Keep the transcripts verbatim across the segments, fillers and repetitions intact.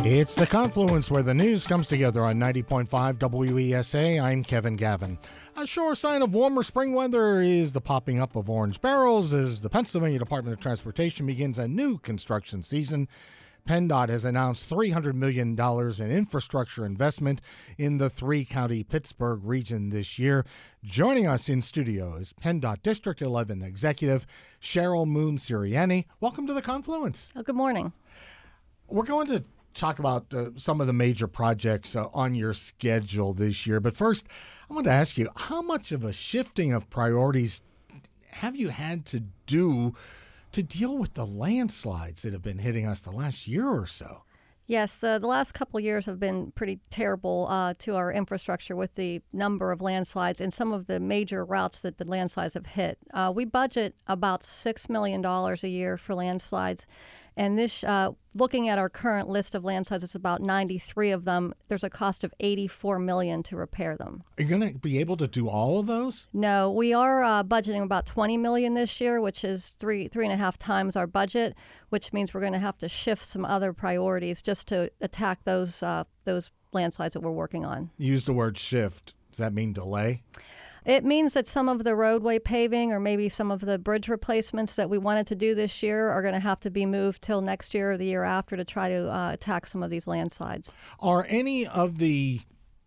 It's the confluence where the news comes together on ninety point five W E S A. I'm Kevin Gavin. A sure sign of warmer spring weather is the popping up of orange barrels as the Pennsylvania Department of Transportation begins a new construction season. PennDOT has announced three hundred million dollars in infrastructure investment in the three-county Pittsburgh region this year. Joining us in studio is PennDOT District eleven Executive Cheryl Moon Sirianni. Welcome to the Confluence. Oh, good morning. We're going to talk about uh, some of the major projects uh, on your schedule this year. But first, I want to ask you, how much of a shifting of priorities have you had to do to deal with the landslides that have been hitting us the last year or so? Yes, the, the last couple of years have been pretty terrible uh, to our infrastructure with the number of landslides and some of the major routes that the landslides have hit. Uh, we budget about six million dollars a year for landslides. And this, uh, looking at our current list of landslides, it's about ninety-three of them. There's a cost of eighty-four million dollars to repair them. Are you going to be able to do all of those? No, we are uh, budgeting about twenty million dollars this year, which is three three and a half times our budget, which means we're going to have to shift some other priorities just to attack those uh, those landslides that we're working on. You used the word shift. Does that mean delay? It means that some of the roadway paving or maybe some of the bridge replacements that we wanted to do this year are going to have to be moved till next year or the year after to try to uh, attack some of these landslides. Are any of the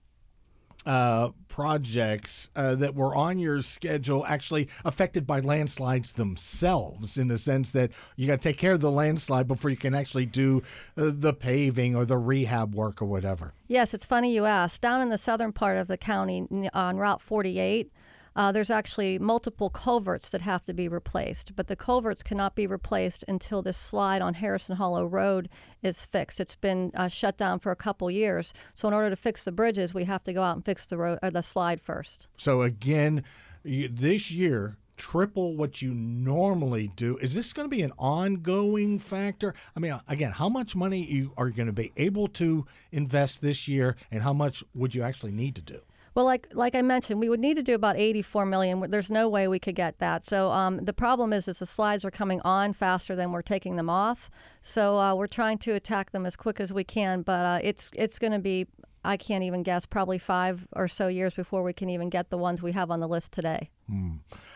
uh, projects uh, that were on your schedule actually affected by landslides themselves, in the sense that you got to take care of the landslide before you can actually do uh, the paving or the rehab work or whatever? Yes, it's funny you asked. Down in the southern part of the county on Route forty-eight, uh, there's actually multiple culverts that have to be replaced, but the culverts cannot be replaced until this slide on Harrison Hollow Road is fixed. It's been uh, shut down for a couple years, so in order to fix the bridges, we have to go out and fix the road or the slide first. So again, you, this year, triple what you normally do. Is this going to be an ongoing factor? I mean, again, how much money you are going to be able to invest this year, and how much would you actually need to do? Well, like like I mentioned, we would need to do about eighty-four million dollars. There's no way we could get that. So um, the problem is, is the slides are coming on faster than we're taking them off. So uh, we're trying to attack them as quick as we can, but uh, it's it's going to be, I can't even guess, probably five or so years before we can even get the ones we have on the list today. Hmm.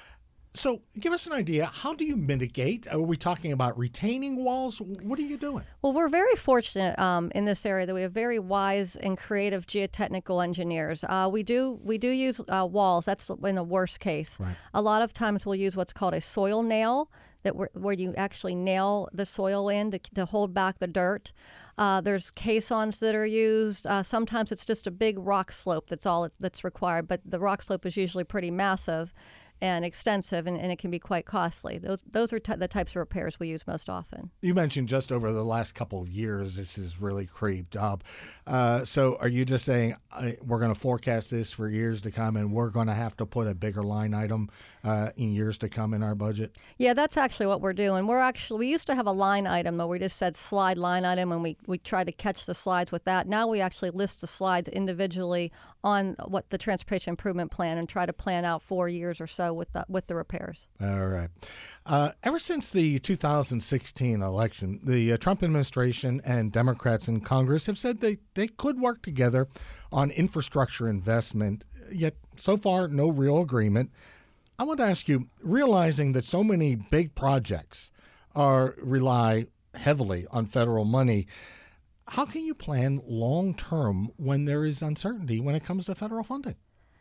So give us an idea. How do you mitigate? Are we talking about retaining walls? What are you doing? Well, we're very fortunate um, in this area that we have very wise and creative geotechnical engineers. Uh, we do we do use uh, walls. That's in the worst case. Right. A lot of times we'll use what's called a soil nail, that we're, where you actually nail the soil in to, to hold back the dirt. Uh, there's caissons that are used. Uh, sometimes it's just a big rock slope. That's all that's required. But the rock slope is usually pretty massive and extensive, and, and it can be quite costly. Those those are t- the types of repairs we use most often. You mentioned just over the last couple of years, this has really creeped up. Uh, so are you just saying uh, we're going to forecast this for years to come, and we're going to have to put a bigger line item uh, in years to come in our budget? Yeah, that's actually what we're doing. We're actually we used to have a line item, though. We just said slide line item, and we, we tried to catch the slides with that. Now we actually list the slides individually on what the Transportation Improvement Plan and try to plan out four years or so with the, with the repairs. All right. Uh, ever since the two thousand sixteen election, the uh, Trump administration and Democrats in Congress have said they, they could work together on infrastructure investment, yet so far no real agreement. I want to ask you, realizing that so many big projects are rely heavily on federal money, how can you plan long-term when there is uncertainty when it comes to federal funding?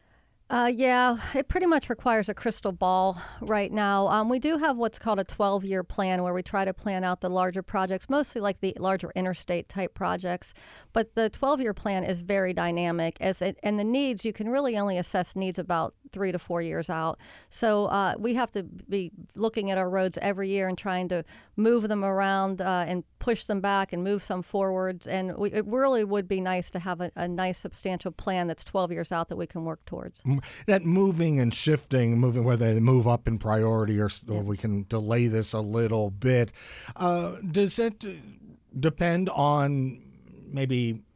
Uh, yeah, it pretty much requires a crystal ball right now. Um, we do have what's called a twelve-year plan where we try to plan out the larger projects, mostly like the larger interstate type projects. But the twelve-year plan is very dynamic, as it, and the needs, you can really only assess needs about three to four years out. So uh, we have to be looking at our roads every year and trying to move them around uh, and push them back and move some forwards. And we, it really would be nice to have a, a nice substantial plan that's twelve years out that we can work towards. That moving and shifting, moving whether they move up in priority or, or Yeah. we can delay this a little bit. Uh, does it depend on maybe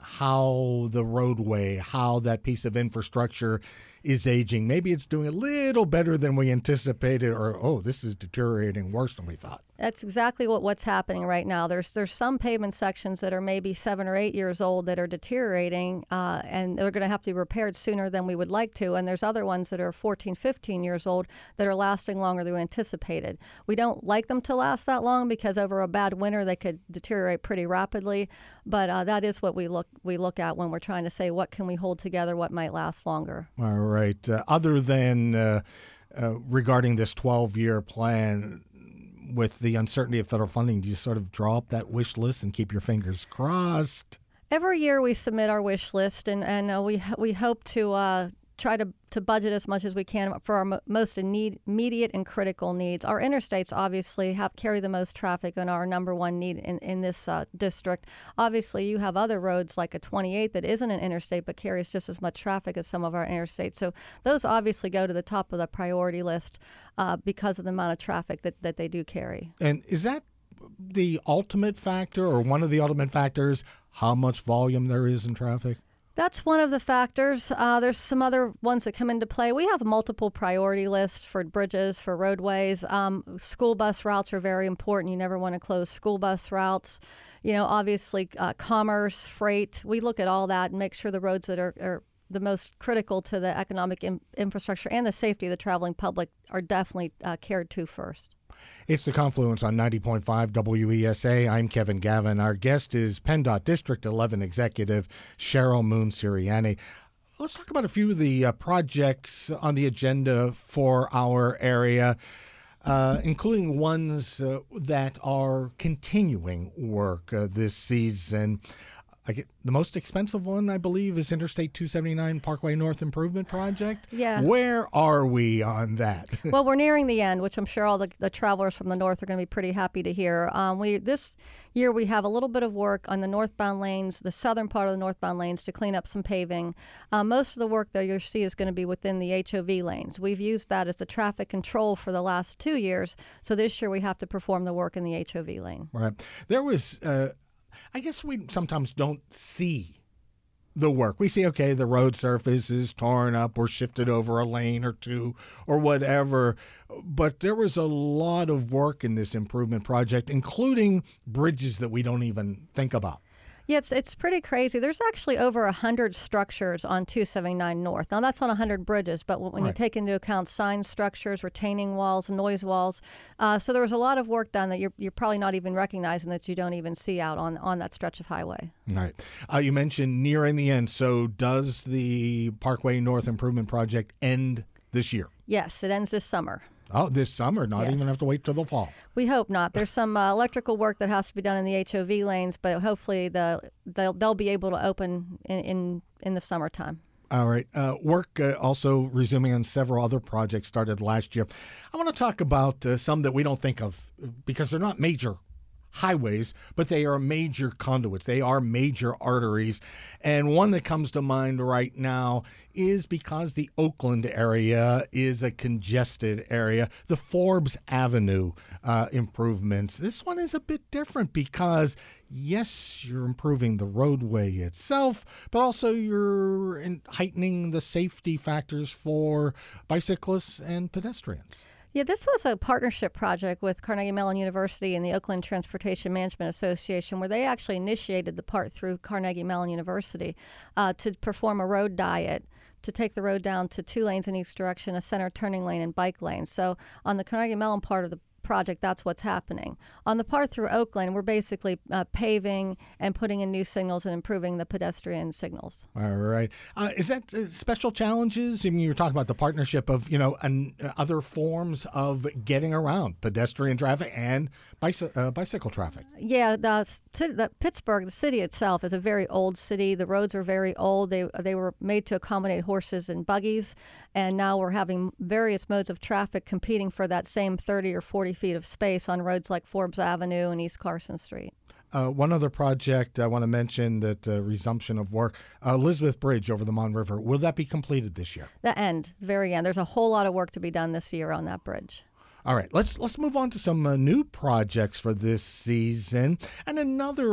how the roadway, how that piece of infrastructure is aging. Maybe it's doing a little better than we anticipated, or, oh, this is deteriorating worse than we thought. That's exactly what, what's happening right now. There's there's some pavement sections that are maybe seven or eight years old that are deteriorating, uh, and they're going to have to be repaired sooner than we would like to. And there's other ones that are fourteen, fifteen years old that are lasting longer than we anticipated. We don't like them to last that long because over a bad winter they could deteriorate pretty rapidly. But uh, that is what we look we look at when we're trying to say what can we hold together, what might last longer. All right. Uh, other than uh, uh, regarding this twelve-year plan, with the uncertainty of federal funding, do you sort of draw up that wish list and keep your fingers crossed? Every year we submit our wish list, and, and uh, we we hope to uh, try to, to budget as much as we can for our mo- most need, immediate and critical needs. Our interstates obviously have carry the most traffic and are our number one need in, in this uh, district. Obviously, you have other roads like a twenty-eight that isn't an interstate but carries just as much traffic as some of our interstates. So those obviously go to the top of the priority list uh, because of the amount of traffic that, that they do carry. And is that the ultimate factor, or one of the ultimate factors, how much volume there is in traffic? That's one of the factors. Uh, there's some other ones that come into play. We have multiple priority lists for bridges, for roadways. Um, school bus routes are very important. You never want to close school bus routes. You know, obviously, uh, commerce, freight. We look at all that and make sure the roads that are, are the most critical to the economic in- infrastructure and the safety of the traveling public are definitely uh, cared to first. It's The Confluence on ninety point five W E S A. I'm Kevin Gavin. Our guest is PennDOT District eleven Executive Cheryl Moon Sirianni. Let's talk about a few of the uh, projects on the agenda for our area, uh, including ones uh, that are continuing work uh, this season. I get, the most expensive one, I believe, is Interstate two seventy-nine Parkway North Improvement Project. Yeah. Where are we on that? Well, we're nearing the end, which I'm sure all the, the travelers from the north are going to be pretty happy to hear. Um, we this year we have a little bit of work on the northbound lanes, the southern part of the northbound lanes, to clean up some paving. Uh, most of the work that you'll see is going to be within the H O V lanes. We've used that as a traffic control for the last two years, so this year we have to perform the work in the H O V lane. Right. There was... Uh, I guess we sometimes don't see the work. We see, okay, the road surface is torn up or shifted over a lane or two or whatever, but there was a lot of work in this improvement project, including bridges that we don't even think about. Yeah, it's, it's pretty crazy. There's actually over one hundred structures on two seventy-nine North. Now, that's on one hundred bridges, but when right. you take into account sign structures, retaining walls, noise walls, uh, so there was a lot of work done that you're, you're probably not even recognizing that you don't even see out on, on that stretch of highway. All right. Uh, you mentioned nearing the end, so does the Parkway North Improvement Project end this year? Yes, it ends this summer. Oh, this summer, not yes. even have to wait till the fall. We hope not. There's some uh, electrical work that has to be done in the H O V lanes, but hopefully the they'll they'll be able to open in in, in the summertime. All right. Uh, work uh, also resuming on several other projects started last year. I want to talk about uh, some that we don't think of because they're not major highways, but they are major conduits. They are major arteries. And one that comes to mind right now is because the Oakland area is a congested area, the Forbes Avenue uh, improvements. This one is a bit different because, yes, you're improving the roadway itself, but also you're in heightening the safety factors for bicyclists and pedestrians. Yeah, this was a partnership project with Carnegie Mellon University and the Oakland Transportation Management Association, where they actually initiated the part through Carnegie Mellon University uh, to perform a road diet, to take the road down to two lanes in each direction, a center turning lane and bike lane. So on the Carnegie Mellon part of the project, that's what's happening. On the part through Oakland, we're basically uh, paving and putting in new signals and improving the pedestrian signals. All right. Uh, is that uh, special challenges? I mean, you were talking about the partnership of, you know, an, uh, other forms of getting around pedestrian traffic and bicy- uh, bicycle traffic. Yeah, the, the Pittsburgh, the city itself, is a very old city. The roads are very old. They they were made to accommodate horses and buggies, and now we're having various modes of traffic competing for that same thirty or forty feet of space on roads like Forbes Avenue and East Carson Street. Uh, one other project I want to mention that uh, resumption of work, uh, Elizabeth Bridge over the Mon River. Will that be completed this year? The end, very end. There's a whole lot of work to be done this year on that bridge. All right, let's let's move on to some uh, new projects for this season. And another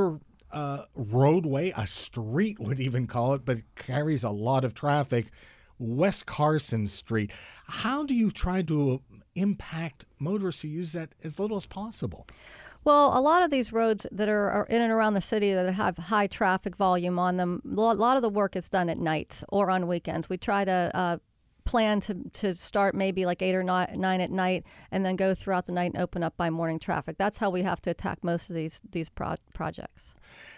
uh, roadway, a street would even call it, but it carries a lot of traffic, West Carson Street. How do you try to impact motorists who use that as little as possible? Well, a lot of these roads that are, are in and around the city that have high traffic volume on them, a lot of the work is done at nights or on weekends. We try to uh, plan to, to start maybe like eight or nine at night and then go throughout the night and open up by morning traffic. That's how we have to attack most of these these pro- projects.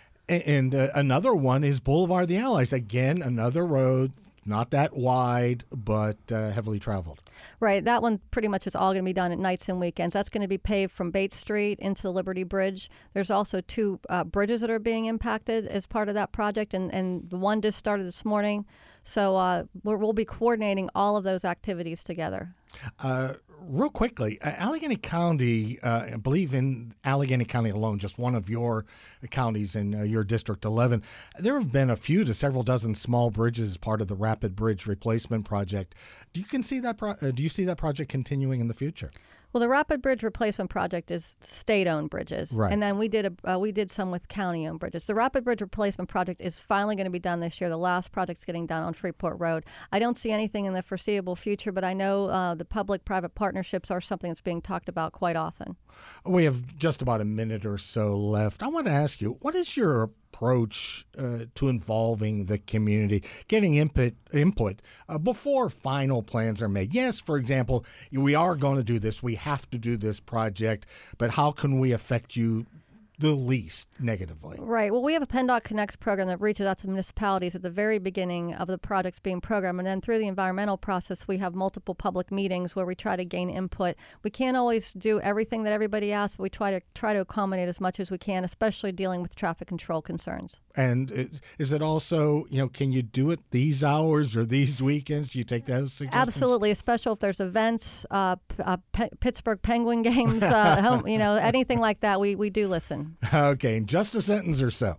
And uh, another one is Boulevard of the Allies. Again, another road, not that wide, but uh, heavily traveled. Right. That one pretty much is all going to be done at nights and weekends. That's going to be paved from Bates Street into the Liberty Bridge. There's also two uh, bridges that are being impacted as part of that project, and, and the one just started this morning. So uh, we're, we'll be coordinating all of those activities together. Uh, real quickly, uh, Allegheny County, uh, I believe in Allegheny County alone, just one of your counties in uh, your District eleven, there have been a few to several dozen small bridges as part of the Rapid Bridge Replacement Project. Do you can see that? Pro- uh, do you see that project continuing in the future? Well, the Rapid Bridge Replacement Project is state-owned bridges, right. And then we did a uh, we did some with county-owned bridges. The Rapid Bridge Replacement Project is finally going to be done this year. The last project's getting done on Freeport Road. I don't see anything in the foreseeable future, but I know uh, the public-private partnerships are something that's being talked about quite often. We have just about a minute or so left. I want to ask you, what is your approach uh, to involving the community, getting input input uh, before final plans are made? Yes, for example, we are going to do this. We have to do this project, but how can we affect you the least negatively? Right. Well, we have a PennDOT Connects program that reaches out to municipalities at the very beginning of the projects being programmed. And then through the environmental process, we have multiple public meetings where we try to gain input. We can't always do everything that everybody asks, but we try to try to accommodate as much as we can, especially dealing with traffic control concerns. And is it also, you know, can you do it these hours or these weekends? Do you take those suggestions? Absolutely, especially if there's events, uh, uh, P- Pittsburgh Penguin games, uh, home, you know, anything like that, we, we do listen. Okay, in just a sentence or so,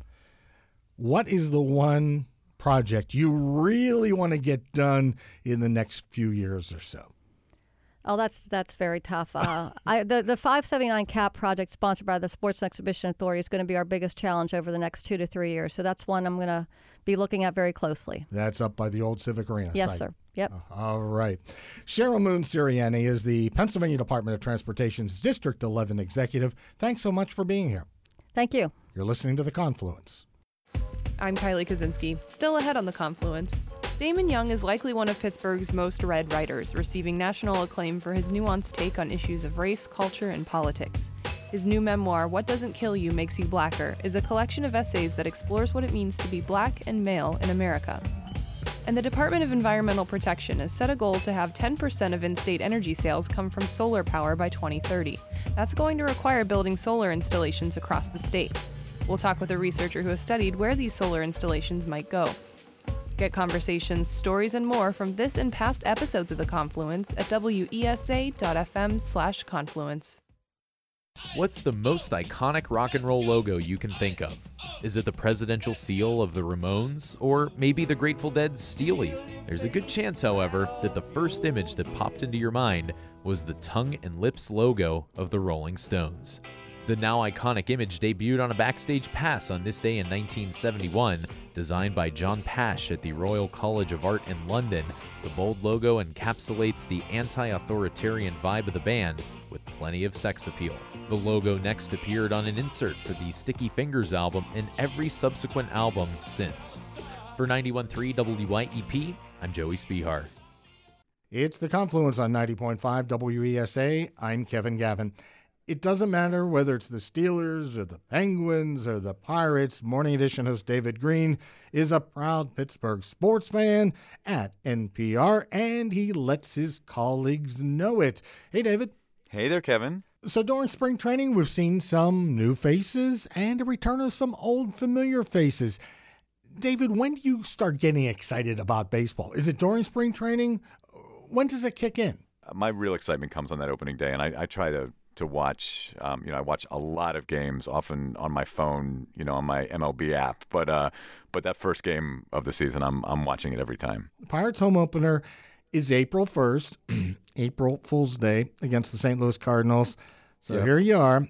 what is the one project you really want to get done in the next few years or so? Oh, that's that's very tough. Uh, I, the the five seventy-nine CAP project sponsored by the Sports and Exhibition Authority is going to be our biggest challenge over the next two to three years. So that's one I'm going to be looking at very closely. That's up by the old Civic Arena Yes, site. sir. Yep. Uh, all right. Cheryl Moon Sirianni is the Pennsylvania Department of Transportation's District eleven executive. Thanks so much for being here. Thank you. You're listening to The Confluence. I'm Kylie Kaczynski, still ahead on The Confluence. Damon Young is likely one of Pittsburgh's most read writers, receiving national acclaim for his nuanced take on issues of race, culture, and politics. His new memoir, What Doesn't Kill You Makes You Blacker, is a collection of essays that explores what it means to be black and male in America. And the Department of Environmental Protection has set a goal to have ten percent of in-state energy sales come from solar power by twenty thirty. That's going to require building solar installations across the state. We'll talk with a researcher who has studied where these solar installations might go. Get conversations, stories, and more from this and past episodes of The Confluence at W E S A dot F M slash confluence. What's the most iconic rock and roll logo you can think of? Is it the presidential seal of the Ramones? Or maybe the Grateful Dead's Steely? There's a good chance, however, that the first image that popped into your mind was the tongue and lips logo of the Rolling Stones. The now iconic image debuted on a backstage pass on this day in nineteen seventy-one. Designed by John Pash at the Royal College of Art in London, the bold logo encapsulates the anti-authoritarian vibe of the band with plenty of sex appeal. The logo next appeared on an insert for the Sticky Fingers album and every subsequent album since. For ninety-one point three W Y E P, I'm Joey Spihar. It's The Confluence on ninety point five W E S A. I'm Kevin Gavin. It doesn't matter whether it's the Steelers or the Penguins or the Pirates. Morning Edition host David Green is a proud Pittsburgh sports fan at N P R, and he lets his colleagues know it. Hey, David. Hey there, Kevin. So during spring training, we've seen some new faces and a return of some old familiar faces. David, when do you start getting excited about baseball? Is it during spring training? When does it kick in? My real excitement comes on that opening day, and I, I try to to watch. Um, you know, I watch a lot of games, often on my phone. You know, on my M L B app. But uh, but that first game of the season, I'm I'm watching it every time. The Pirates home opener is April first, April Fool's Day against the Saint Louis Cardinals. So yep. Here you are.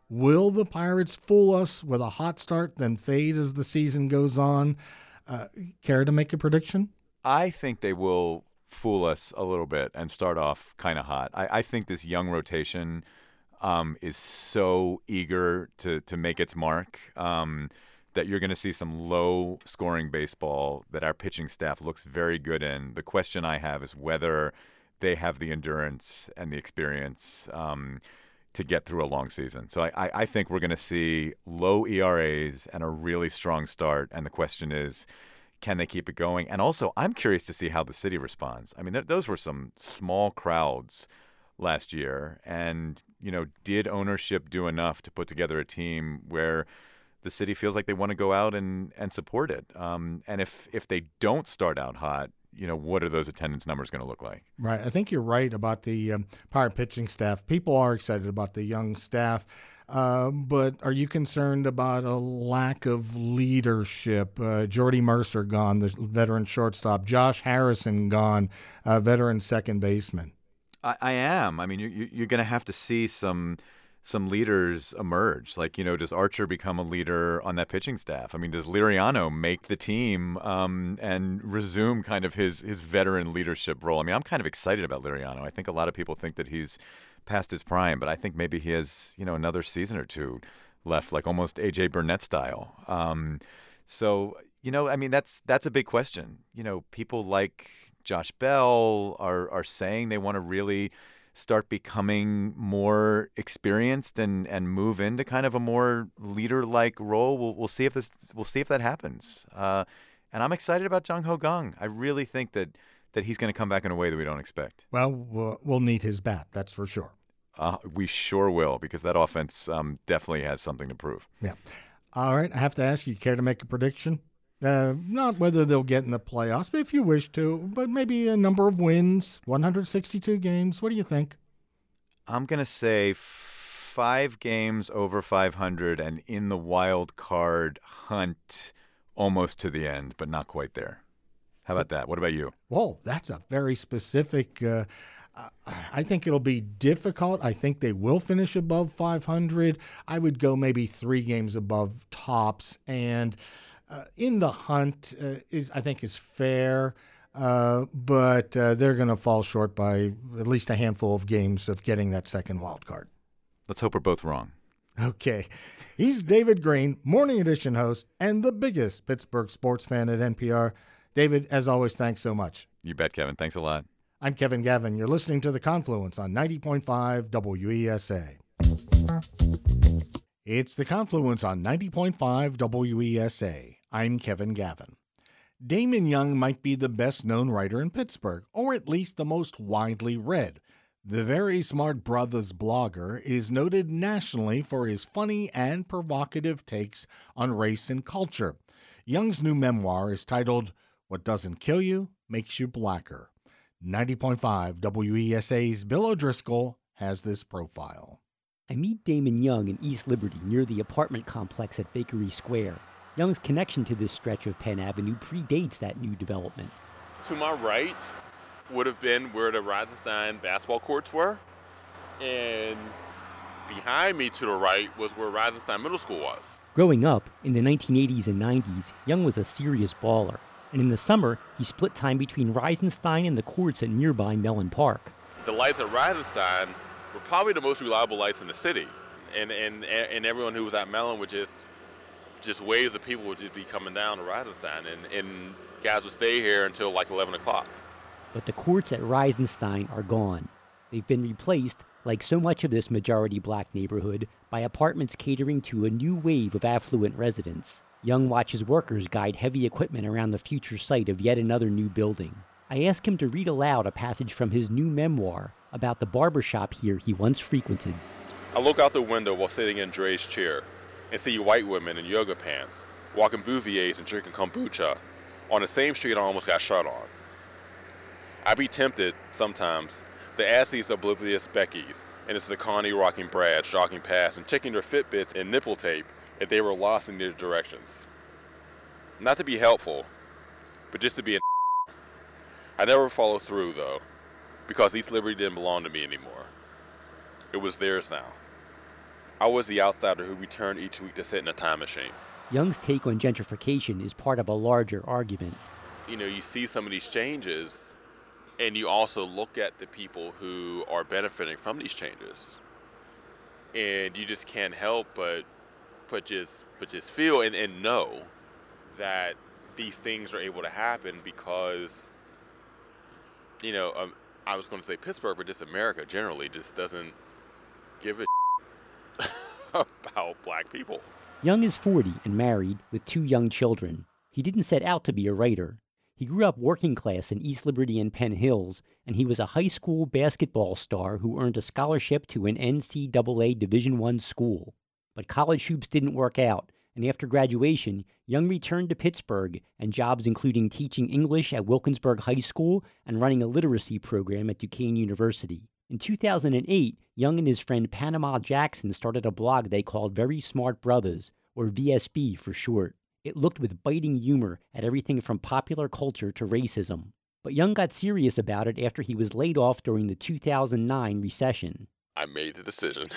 Will the Pirates fool us with a hot start, then fade as the season goes on? Uh, care to make a prediction? I think they will fool us a little bit and start off kind of hot. I, I think this young rotation um, is so eager to to make its mark um, that you're going to see some low-scoring baseball that our pitching staff looks very good in. The question I have is whether they have the endurance and the experience um, to get through a long season. So I, I think we're going to see low E R As and a really strong start. And the question is, can they keep it going? And also, I'm curious to see how the city responds. I mean, th- those were some small crowds last year. And, you know, did ownership do enough to put together a team where the city feels like they want to go out and, and support it? Um, and if, if they don't start out hot, you know, what are those attendance numbers going to look like? Right. I think you're right about the um, Pirate pitching staff. People are excited about the young staff. Uh, but are you concerned about a lack of leadership? Uh, Jordy Mercer gone, the veteran shortstop. Josh Harrison gone, uh, veteran second baseman. I, I am. I mean, you, you're going to have to see some some leaders emerge. Like, you know, does Archer become a leader on that pitching staff? I mean, does Liriano make the team um, and resume kind of his his veteran leadership role? I mean, I'm kind of excited about Liriano. I think a lot of people think that he's past his prime, but I think maybe he has, you know, another season or two left, like almost A J Burnett style. Um, so, you know, I mean, that's that's a big question. You know, people like Josh Bell are are saying they want to really start becoming more experienced and, and move into kind of a more leader-like role. We'll we'll see if this we'll see if that happens. Uh, and I'm excited about Jung Ho Kang. I really think that that he's going to come back in a way that we don't expect. Well, we'll, we'll need his bat, that's for sure. Uh, we sure will, because that offense um, definitely has something to prove. Yeah. All right. I have to ask you, care to make a prediction? Uh, not whether they'll get in the playoffs, but if you wish to, but maybe a number of wins, one hundred sixty-two games. What do you think? I'm going to say five games over five hundred and in the wild card hunt almost to the end, but not quite there. How about that? What about you? Whoa, that's a very specific. Uh, I think it'll be difficult. I think they will finish above five hundred. I would go maybe three games above tops, and uh, in the hunt uh, is I think is fair, uh, but uh, they're going to fall short by at least a handful of games of getting that second wild card. Let's hope we're both wrong. Okay. He's David Green, Morning Edition host, and the biggest Pittsburgh sports fan at N P R. David, as always, thanks so much. You bet, Kevin. Thanks a lot. I'm Kevin Gavin. You're listening to The Confluence on ninety point five W E S A. It's The Confluence on ninety point five W E S A. I'm Kevin Gavin. Damon Young might be the best-known writer in Pittsburgh, or at least the most widely read. The Very Smart Brothers blogger is noted nationally for his funny and provocative takes on race and culture. Young's new memoir is titled What Doesn't Kill You Makes You Blacker. ninety point five W E S A's Bill O'Driscoll has this profile. I meet Damon Young in East Liberty near the apartment complex at Bakery Square. Young's connection to this stretch of Penn Avenue predates that new development. To my right would have been where the Reisenstein basketball courts were, and behind me to the right was where Reisenstein Middle School was. Growing up, in the nineteen eighties and nineties, Young was a serious baller, and in the summer, he split time between Reisenstein and the courts at nearby Mellon Park. The lights at Reisenstein were probably the most reliable lights in the city, and and, and everyone who was at Mellon would just, just waves of people would just be coming down to Reisenstein, and, and guys would stay here until like eleven o'clock. But the courts at Reisenstein are gone. They've been replaced, like so much of this majority black neighborhood, by apartments catering to a new wave of affluent residents. Young watches workers guide heavy equipment around the future site of yet another new building. I ask him to read aloud a passage from his new memoir about the barbershop here he once frequented. I look out the window while sitting in Dre's chair and see white women in yoga pants, walking bouviers and drinking kombucha on the same street I almost got shot on. I be tempted, sometimes, to ask these oblivious Beckys and it's the Connie rocking Brads jogging past and checking their Fitbits and nipple tape if they were lost in their directions. Not to be helpful, but just to be an I never followed through, though, because East Liberty didn't belong to me anymore. It was theirs now. I was the outsider who returned each week to sit in a time machine. Young's take on gentrification is part of a larger argument. You know, you see some of these changes, and you also look at the people who are benefiting from these changes, and you just can't help but but just but just feel and, and know that these things are able to happen because, you know, um, I was going to say Pittsburgh, but just America generally just doesn't give a about black people. Young is forty and married with two young children. He didn't set out to be a writer. He grew up working class in East Liberty and Penn Hills, and he was a high school basketball star who earned a scholarship to an N C double A Division I school. But college hoops didn't work out, and after graduation, Young returned to Pittsburgh and jobs including teaching English at Wilkinsburg High School and running a literacy program at Duquesne University. In two thousand eight, Young and his friend Panama Jackson started a blog they called Very Smart Brothers, or V S B for short. It looked with biting humor at everything from popular culture to racism. But Young got serious about it after he was laid off during the two thousand nine recession. I made the decision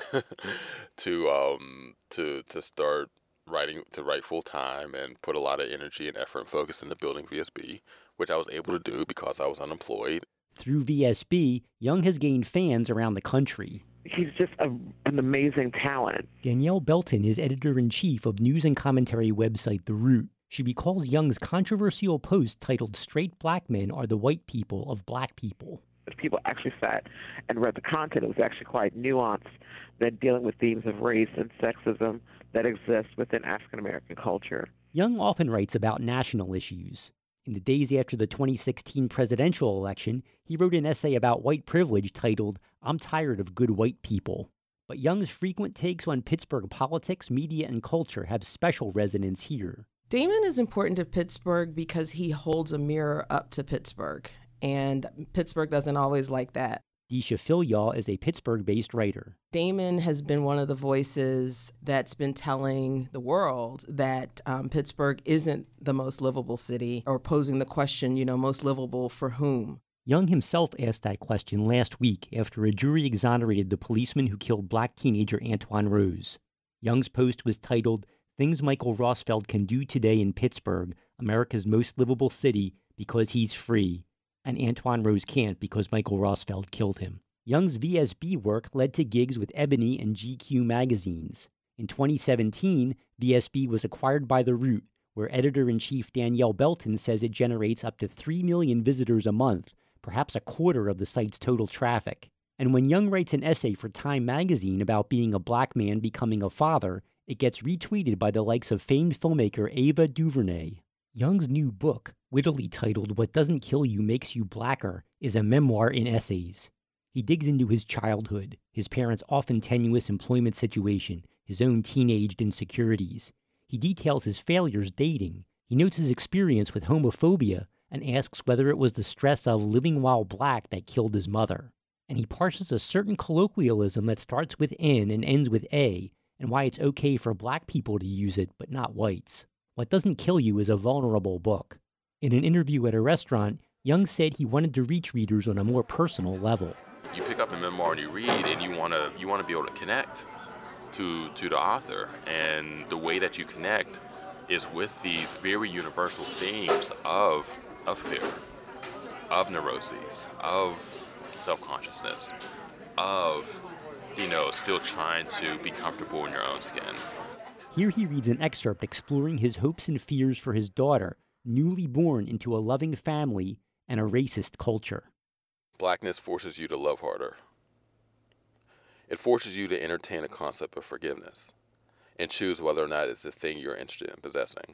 to um to to start writing to write full time and put a lot of energy and effort and focus into building V S B, which I was able to do because I was unemployed. Through V S B, Young has gained fans around the country. He's just a, an amazing talent. Danielle Belton is editor-in-chief of news and commentary website The Root. She recalls Young's controversial post titled "Straight Black Men Are the White People of Black People." If people actually sat and read the content, it was actually quite nuanced, than dealing with themes of race and sexism that exist within African-American culture. Young often writes about national issues. In the days after the twenty sixteen presidential election, he wrote an essay about white privilege titled, "I'm Tired of Good White People." But Young's frequent takes on Pittsburgh politics, media, and culture have special resonance here. Damon is important to Pittsburgh because he holds a mirror up to Pittsburgh, and Pittsburgh doesn't always like that. Deisha Philyaw is a Pittsburgh-based writer. Damon has been one of the voices that's been telling the world that um, Pittsburgh isn't the most livable city, or posing the question, you know, most livable for whom? Young himself asked that question last week after a jury exonerated the policeman who killed black teenager Antoine Rose. Young's post was titled, "Things Michael Rossfeld Can Do Today in Pittsburgh, America's Most Livable City, Because He's Free. And Antoine Rose can't because Michael Rossfeld killed him." Young's V S B work led to gigs with Ebony and G Q magazines. In twenty seventeen, V S B was acquired by The Root, where editor-in-chief Danielle Belton says it generates up to three million visitors a month, perhaps a quarter of the site's total traffic. And when Young writes an essay for Time magazine about being a black man becoming a father, it gets retweeted by the likes of famed filmmaker Ava DuVernay. Young's new book, wittily titled What Doesn't Kill You Makes You Blacker, is a memoir in essays. He digs into his childhood, his parents' often tenuous employment situation, his own teenaged insecurities. He details his failures dating. He notes his experience with homophobia and asks whether it was the stress of living while black that killed his mother. And he parses a certain colloquialism that starts with N and ends with A, and why it's okay for black people to use it, but not whites. What Doesn't Kill You is a vulnerable book. In an interview at a restaurant, Young said he wanted to reach readers on a more personal level. You pick up a memoir and you read, and you want to you want to be able to connect to to the author, and the way that you connect is with these very universal themes of of fear, of neuroses, of self-consciousness, of, you know, still trying to be comfortable in your own skin. Here he reads an excerpt exploring his hopes and fears for his daughter, newly born into a loving family and a racist culture. Blackness forces you to love harder. It forces you to entertain a concept of forgiveness and choose whether or not it's the thing you're interested in possessing.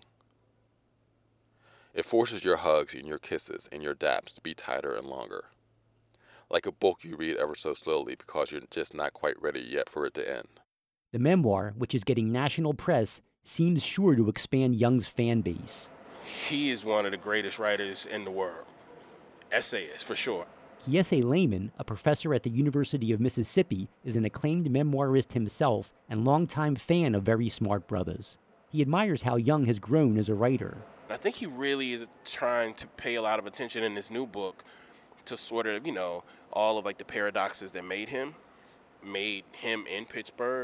It forces your hugs and your kisses and your daps to be tighter and longer, like a book you read ever so slowly because you're just not quite ready yet for it to end. The memoir, which is getting national press, seems sure to expand Young's fan base. He is one of the greatest writers in the world. Essayist, for sure. Kiese Lehman, a professor at the University of Mississippi, is an acclaimed memoirist himself and longtime fan of Very Smart Brothers. He admires how Young has grown as a writer. I think he really is trying to pay a lot of attention in this new book to sort of, you know, all of like the paradoxes that made him, made him in Pittsburgh,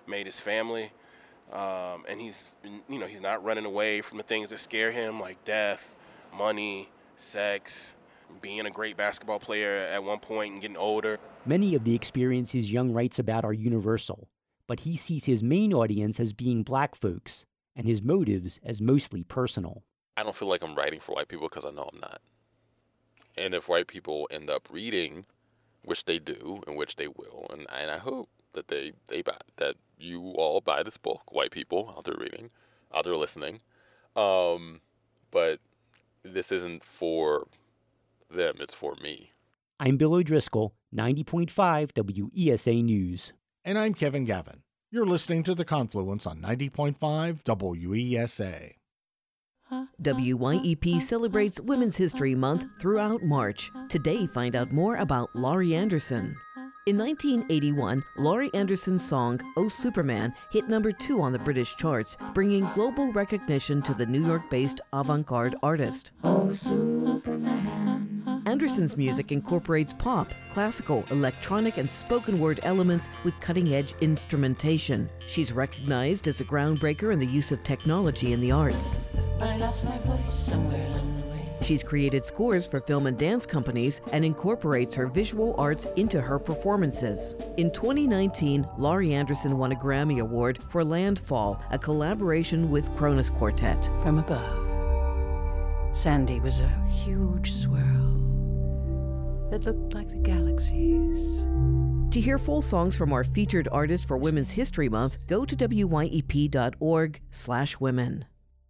made his family. Um, and he's, you know, he's not running away from the things that scare him, like death, money, sex, being a great basketball player at one point and getting older. Many of the experiences Young writes about are universal, but he sees his main audience as being black folks and his motives as mostly personal. I don't feel like I'm writing for white people because I know I'm not. And if white people end up reading, which they do and which they will, and, and I hope that they, they buy, that you all buy this book, white people out there reading, out there listening. Um, but this isn't for them, it's for me. I'm Bill O'Driscoll, ninety point five W E S A News. And I'm Kevin Gavin. You're listening to The Confluence on ninety point five W E S A. W Y E P celebrates Women's History Month throughout March. Today, find out more about Laurie Anderson. In nineteen eighty-one, Laurie Anderson's song, Oh Superman, hit number two on the British charts, bringing global recognition to the New York-based avant-garde artist. Oh Superman. Anderson's music incorporates pop, classical, electronic, and spoken word elements with cutting-edge instrumentation. She's recognized as a groundbreaker in the use of technology in the arts. But I lost my voice somewhere along the way. She's created scores for film and dance companies and incorporates her visual arts into her performances. In twenty nineteen, Laurie Anderson won a Grammy Award for Landfall, a collaboration with Kronos Quartet. From above, Sandy was a huge swirl that looked like the galaxies. To hear full songs from our featured artist for Women's History Month, go to W Y E P dot org slash women.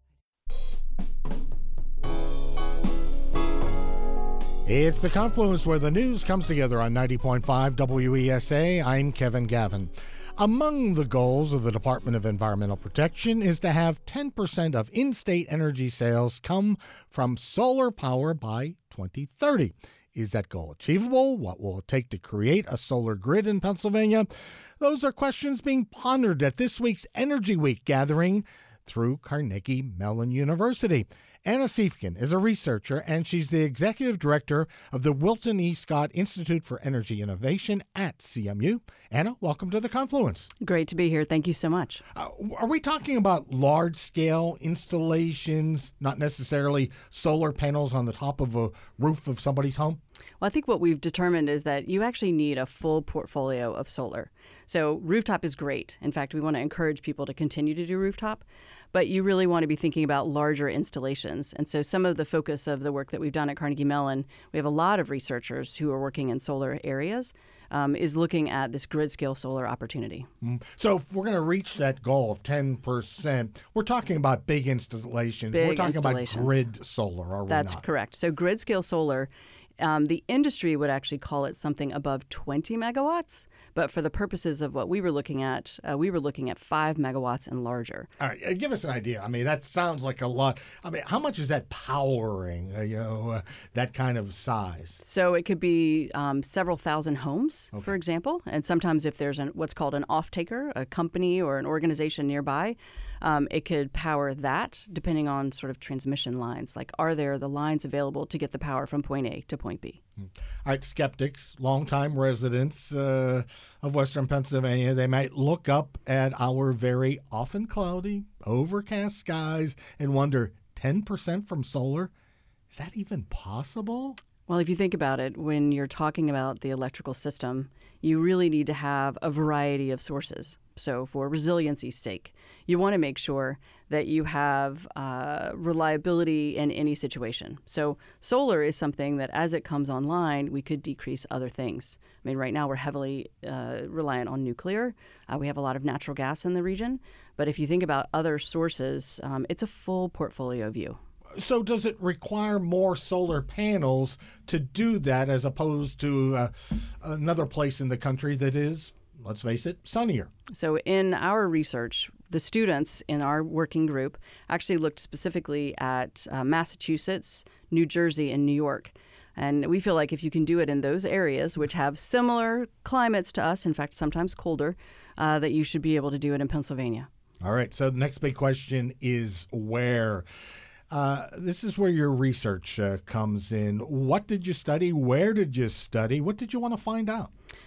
It's The Confluence, where the news comes together on ninety point five W E S A. I'm Kevin Gavin. Among the goals of the Department of Environmental Protection is to have ten percent of in-state energy sales come from solar power by twenty thirty. Is that goal achievable? What will it take to create a solar grid in Pennsylvania? Those are questions being pondered at this week's Energy Week gathering through Carnegie Mellon University. Anna Siefken is a researcher, and she's the executive director of the Wilton E. Scott Institute for Energy Innovation at C M U. Anna, welcome to The Confluence. Great to be here. Thank you so much. Uh, are we talking about large-scale installations, not necessarily solar panels on the top of a roof of somebody's home? Well, I think what we've determined is that you actually need a full portfolio of solar. So rooftop is great. In fact, we want to encourage people to continue to do rooftop, but you really want to be thinking about larger installations. And so some of the focus of the work that we've done at Carnegie Mellon, we have a lot of researchers who are working in solar areas, um, is looking at this grid-scale solar opportunity. Mm. So if we're going to reach that goal of ten percent, we're talking about big installations. Big we're talking installations. about grid solar, are we That's not? correct. So grid-scale solar, Um, the industry would actually call it something above twenty megawatts, but for the purposes of what we were looking at, uh, we were looking at five megawatts and larger. All right, uh, give us an idea. I mean, that sounds like a lot. I mean, how much is that powering, uh, you know, uh, that kind of size? So it could be um, several thousand homes, Okay. for example, and sometimes if there's an, what's called an off-taker, a company or an organization nearby, um, it could power that depending on sort of transmission lines. Like, are there the lines available to get the power from point A to point B? All right, skeptics, longtime residents uh, of Western Pennsylvania, they might look up at our very often cloudy, overcast skies and wonder, ten percent from solar? Is that even possible? Well, if you think about it, when you're talking about the electrical system, you really need to have a variety of sources. So for resiliency's sake, you want to make sure that you have uh, reliability in any situation. So solar is something that as it comes online, we could decrease other things. I mean, right now we're heavily uh, reliant on nuclear. Uh, we have a lot of natural gas in the region. But if you think about other sources, um, it's a full portfolio view. So does it require more solar panels to do that as opposed to uh, another place in the country that is, let's face it, sunnier? So in our research, the students in our working group actually looked specifically at uh, Massachusetts, New Jersey, and New York. And we feel like if you can do it in those areas, which have similar climates to us, in fact, sometimes colder, uh, that you should be able to do it in Pennsylvania. All right. So the next big question is where? Uh, this is where your research uh, comes in. What did you study? Where did you study? What did you want to find out?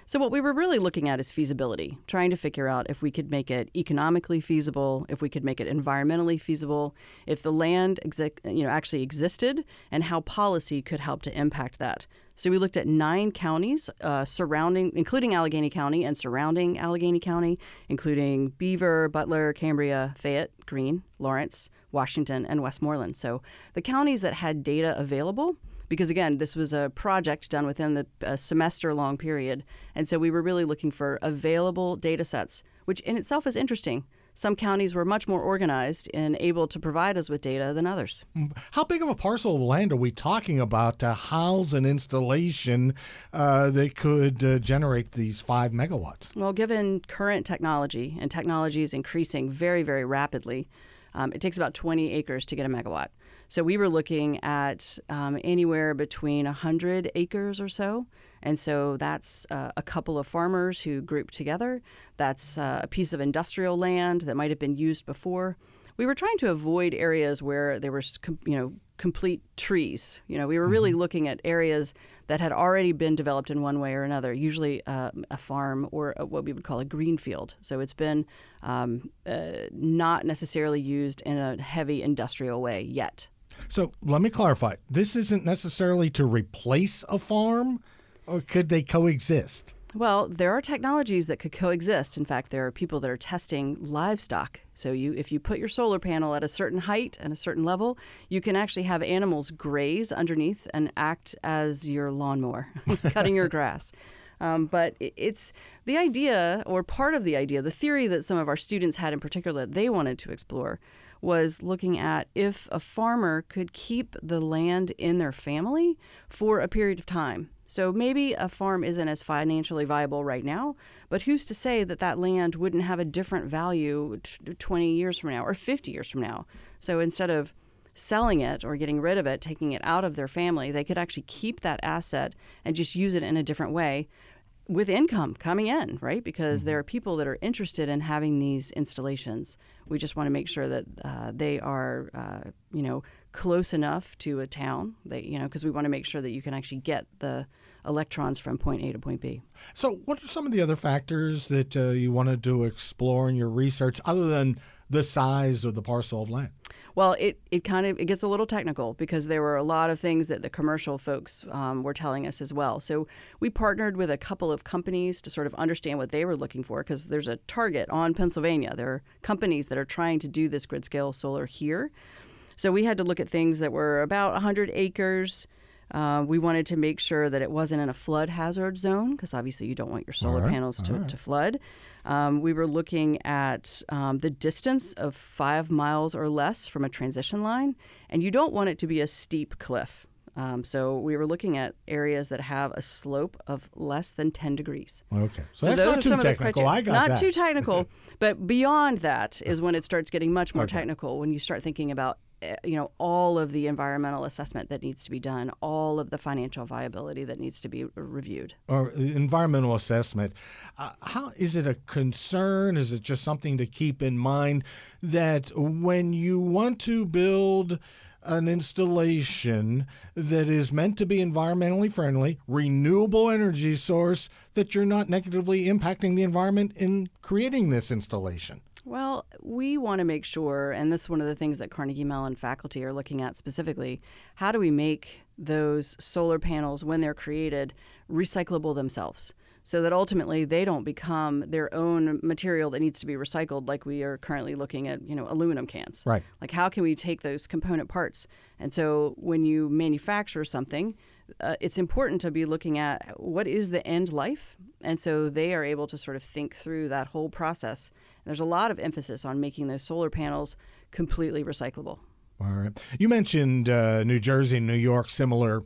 So what we were really looking at is feasibility, trying to figure out if we could make it economically feasible, if we could make it environmentally feasible, if the land exi- you know, actually existed, and how policy could help to impact that. So we looked at nine counties uh, surrounding, including Allegheny County and surrounding Allegheny County, including Beaver, Butler, Cambria, Fayette, Greene, Lawrence, Washington, and Westmoreland. So the counties that had data available, because again, this was a project done within the a semester-long period, and so we were really looking for available data sets, which in itself is interesting. Some counties were much more organized and able to provide us with data than others. How big of a parcel of land are we talking about to house an installation uh, that could uh, generate these five megawatts? Well, given current technology, and technology is increasing very, very rapidly, um, it takes about twenty acres to get a megawatt. So we were looking at um, anywhere between one hundred acres or so. And so that's uh, a couple of farmers who grouped together. That's uh, a piece of industrial land that might have been used before. We were trying to avoid areas where there were, you know, complete trees. You know, we were really mm-hmm. looking at areas that had already been developed in one way or another, usually uh, a farm or a, what we would call a green field. So it's been um, uh, not necessarily used in a heavy industrial way yet. So let me clarify. This isn't necessarily to replace a farm, or could they coexist? Well, there are technologies that could coexist. In fact, there are people that are testing livestock. So you, if you put your solar panel at a certain height and a certain level, you can actually have animals graze underneath and act as your lawnmower, cutting your grass. Um, but it's the idea, or part of the idea, the theory that some of our students had in particular that they wanted to explore was looking at if a farmer could keep the land in their family for a period of time. So maybe a farm isn't as financially viable right now, but who's to say that that land wouldn't have a different value t- twenty years from now or fifty years from now? So instead of selling it or getting rid of it, taking it out of their family, they could actually keep that asset and just use it in a different way with income coming in, right? Because mm-hmm. there are people that are interested in having these installations. We just want to make sure that uh, they are, uh, you know, close enough to a town, that, you know, because we want to make sure that you can actually get the electrons from point A to point B. So what are some of the other factors that uh, you wanted to explore in your research other than the size of the parcel of land? Well, it, it kind of it gets a little technical because there were a lot of things that the commercial folks um, were telling us as well. So we partnered with a couple of companies to sort of understand what they were looking for, because there's a target on Pennsylvania. There are companies that are trying to do this grid-scale solar here. So we had to look at things that were about one hundred acres. Uh, we wanted to make sure that it wasn't in a flood hazard zone, because obviously you don't want your solar right, panels to, right. to flood. Um, we were looking at um, the distance of five miles or less from a transition line, and you don't want it to be a steep cliff. Um, so we were looking at areas that have a slope of less than ten degrees. Okay. So, So that's those not are too some of the technical. criteria. I got Not that. too technical, but beyond that is when it starts getting much more Okay. technical, when you start thinking about eh, you know, all of the environmental assessment that needs to be done, all of the financial viability that needs to be reviewed. Or environmental assessment. Uh, how is it a concern? Is it just something to keep in mind that when you want to build an installation that is meant to be environmentally friendly, renewable energy source, that you're not negatively impacting the environment in creating this installation? Well, we want to make sure, and this is one of the things that Carnegie Mellon faculty are looking at specifically, how do we make those solar panels, when they're created, recyclable themselves, so that ultimately they don't become their own material that needs to be recycled, like we are currently looking at, you know, aluminum cans. Right. Like, how can we take those component parts? And so when you manufacture something, uh, it's important to be looking at what is the end life. And so they are able to sort of think through that whole process. And there's a lot of emphasis on making those solar panels completely recyclable. All right. You mentioned uh, New Jersey and New York, similar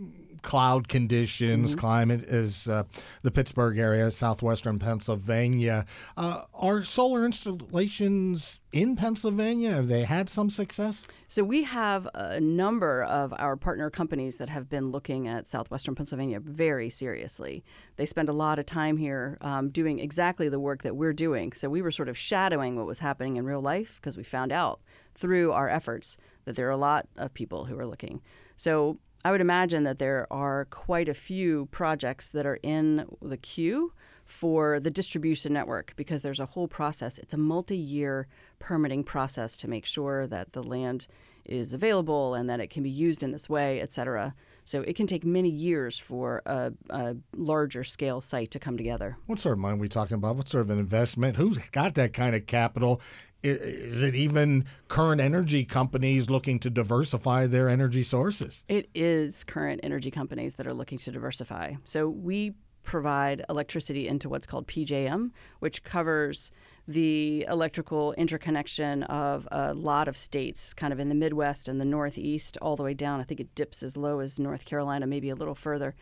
cloud conditions, Mm-hmm. climate as uh, the Pittsburgh area, southwestern Pennsylvania. Uh, are solar installations in Pennsylvania? Have they had some success? So we have a number of our partner companies that have been looking at southwestern Pennsylvania very seriously. They spend a lot of time here um, doing exactly the work that we're doing. So we were sort of shadowing what was happening in real life, because we found out through our efforts that there are a lot of people who are looking. So I would imagine that there are quite a few projects that are in the queue for the distribution network because there's a whole process. It's a multi-year permitting process to make sure that the land is available and that it can be used in this way, et cetera. So it can take many years for a, a larger scale site to come together. What sort of money are we talking about? What sort of an investment? Who's got that kind of capital? Is it even current energy companies looking to diversify their energy sources? It is current energy companies that are looking to diversify. So we provide electricity into what's called P J M, which covers the electrical interconnection of a lot of states, kind of in the Midwest and the Northeast, all the way down. I think it dips as low as North Carolina, maybe a little further.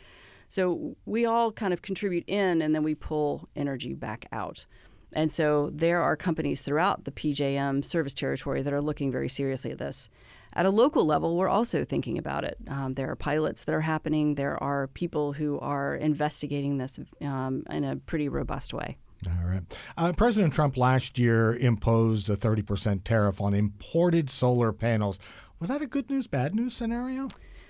So we all kind of contribute in, and then we pull energy back out. And so there are companies throughout the P J M service territory that are looking very seriously at this. At a local level, we're also thinking about it. Um, there are pilots that are happening. There are people who are investigating this um, in a pretty robust way. All right. Uh, President Trump last year imposed a thirty percent tariff on imported solar panels. Was that a good news, bad news scenario?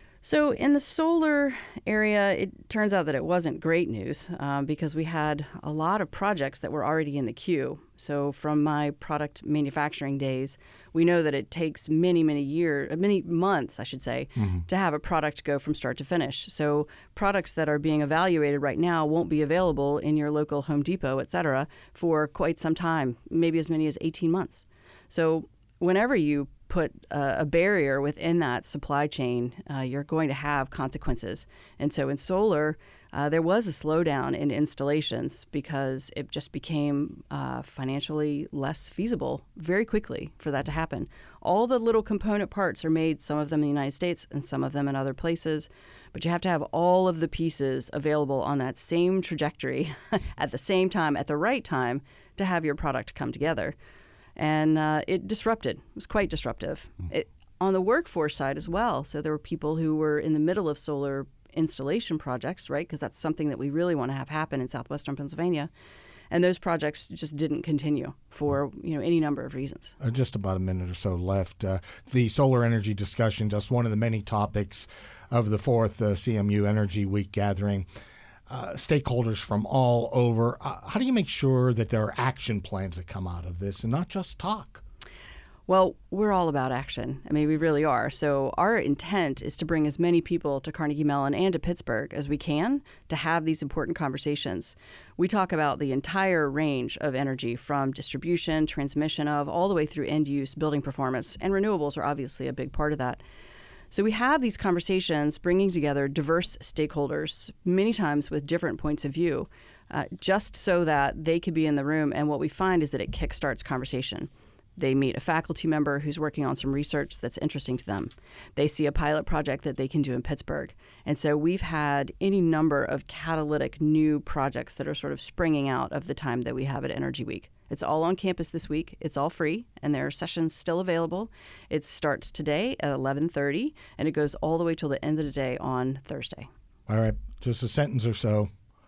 So in the solar area, it turns out that it wasn't great news um, because we had a lot of projects that were already in the queue. So from my product manufacturing days, we know that it takes many, many years, many months, I should say, mm-hmm. to have a product go from start to finish. So products that are being evaluated right now won't be available in your local Home Depot, et cetera, for quite some time, maybe as many as eighteen months. So whenever you put a, a barrier within that supply chain, uh, you're going to have consequences. And so in solar, uh, there was a slowdown in installations because it just became uh, financially less feasible very quickly for that to happen. All the little component parts are made, some of them in the United States and some of them in other places, but you have to have all of the pieces available on that same trajectory at the same time, at the right time, to have your product come together. And uh, it disrupted. It was quite disruptive. It, on the workforce side as well. So there were people who were in the middle of solar installation projects, right? Because that's something that we really want to have happen in southwestern Pennsylvania. And those projects just didn't continue for you know any number of reasons. Uh, just about a minute or so left. Uh, the solar energy discussion, just one of the many topics of the fourth uh, C M U Energy Week gathering. Uh, stakeholders from all over. Uh, how do you make sure that there are action plans that come out of this and not just talk? Well, we're all about action. I mean, we really are. So our intent is to bring as many people to Carnegie Mellon and to Pittsburgh as we can to have these important conversations. We talk about the entire range of energy from distribution, transmission of, all the way through end use, building performance, and renewables are obviously a big part of that. So we have these conversations bringing together diverse stakeholders, many times with different points of view, uh, just so that they could be in the room. And what we find is that it kickstarts conversation. They meet a faculty member who's working on some research that's interesting to them. They see a pilot project that they can do in Pittsburgh. And so we've had any number of catalytic new projects that are sort of springing out of the time that we have at Energy Week. It's all on campus this week. It's all free, and there are sessions still available. It starts today at eleven thirty, and it goes all the way till the end of the day on Thursday. All right, just a sentence or so.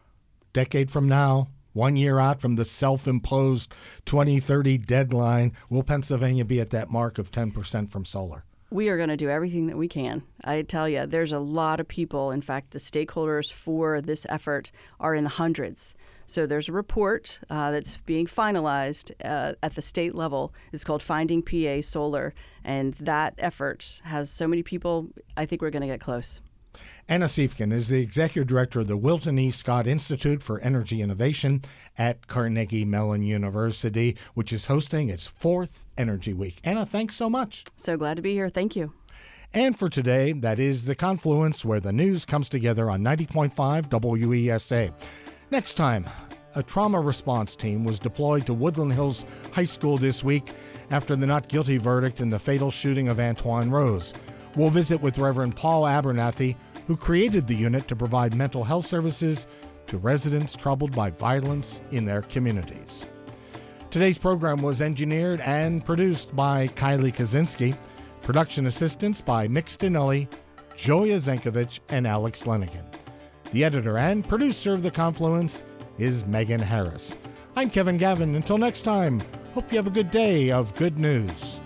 Decade from now, one year out from the self-imposed twenty thirty deadline, will Pennsylvania be at that mark of ten percent from solar? We are going to do everything that we can. I tell you, there's a lot of people. In fact, the stakeholders for this effort are in the hundreds. So there's a report uh, that's being finalized uh, at the state level. It's called Finding P A Solar, and that effort has so many people, I think we're going to get close. Anna Siefken is the executive director of the Wilton E. Scott Institute for Energy Innovation at Carnegie Mellon University, which is hosting its fourth Energy Week. Anna, thanks so much. So glad to be here. Thank you. And for today, that is The Confluence, where the news comes together on ninety point five W E S A. Next time, a trauma response team was deployed to Woodland Hills High School this week after the not guilty verdict in the fatal shooting of Antoine Rose. We'll visit with Reverend Paul Abernathy, who created the unit to provide mental health services to residents troubled by violence in their communities. Today's program was engineered and produced by Kylie Kaczynski. Production assistance by Mick Stinelli, Joya Zenkovich, and Alex Lenigan. The editor and producer of The Confluence is Megan Harris. I'm Kevin Gavin. Until next time, hope you have a good day of good news.